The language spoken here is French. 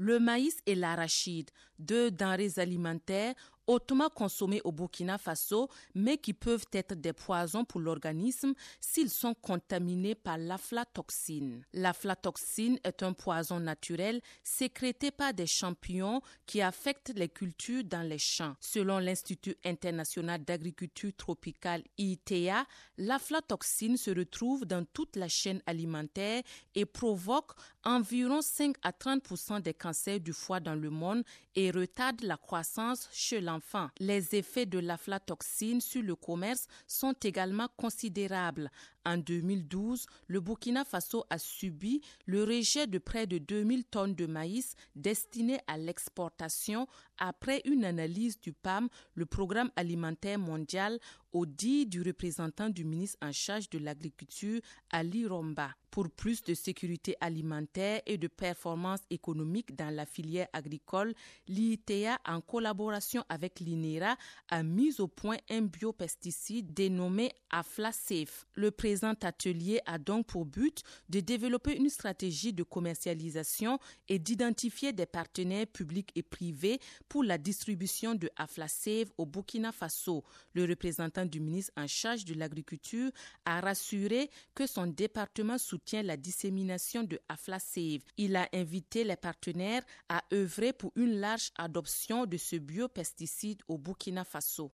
Le maïs et l'arachide, deux denrées alimentaires hautement consommés au Burkina Faso, mais qui peuvent être des poisons pour l'organisme s'ils sont contaminés par l'aflatoxine. L'aflatoxine est un poison naturel sécrété par des champignons qui affectent les cultures dans les champs. Selon l'Institut international d'agriculture tropicale IITA, l'aflatoxine se retrouve dans toute la chaîne alimentaire et provoque environ 5 à 30% des cancers du foie dans le monde et retarde la croissance chez l'enfant. Les effets de l'aflatoxine sur le commerce sont également considérables. En 2012, le Burkina Faso a subi le rejet de près de 2000 tonnes de maïs destinées à l'exportation après une analyse du PAM, le Programme alimentaire mondial, au dit du représentant du ministre en charge de l'agriculture, Ali Romba. Pour plus de sécurité alimentaire et de performance économique dans la filière agricole, l'IITA, en collaboration avec l'INERA, a mis au point un biopesticide dénommé AflaSafe. Le présent atelier a donc pour but de développer une stratégie de commercialisation et d'identifier des partenaires publics et privés pour la distribution de AflaSafe au Burkina Faso. Le représentant du ministre en charge de l'agriculture a rassuré que son département soutient la dissémination de AflaSafe. Il a invité les partenaires à œuvrer pour une large adoption de ce biopesticide au Burkina Faso.